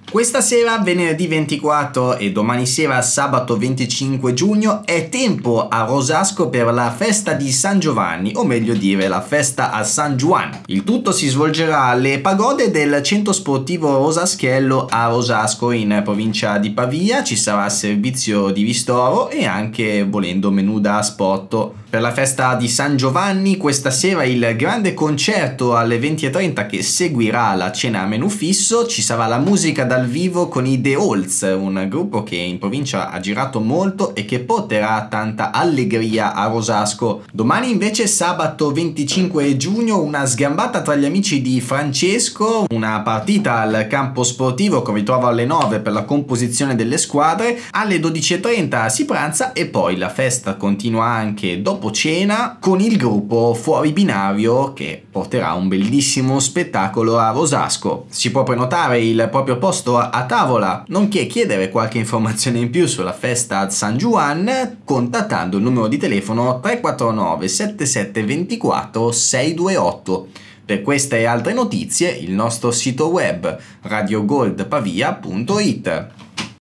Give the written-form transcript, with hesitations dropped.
Questa sera, venerdì 24 e domani sera, sabato 25 giugno, è tempo a Rosasco per la festa di San Giovanni, o meglio dire la festa a San Juan. Il tutto si svolgerà alle pagode del centro sportivo Rosaschello a Rosasco, in provincia di Pavia. Ci sarà servizio di ristoro e anche, volendo, menù da asporto. Per la festa di San Giovanni questa sera il grande concerto alle 20:30 che seguirà la cena a menù fisso. Ci sarà la musica dal vivo con i The Halls, un gruppo che in provincia ha girato molto e che porterà tanta allegria a Rosasco. Domani invece, sabato 25 giugno, una sgambata tra gli amici di Francesco, una partita al campo sportivo che ritrova alle 9 per la composizione delle squadre. Alle 12:30 si pranza e poi la festa continua anche dopo cena con il gruppo Fuori Binario che porterà un bellissimo spettacolo a Rosasco. Si può prenotare il proprio posto a tavola, nonché chiedere qualche informazione in più sulla festa a San Juan contattando il numero di telefono 349 77 24 628. Per queste e altre notizie il nostro sito web radiogoldpavia.it.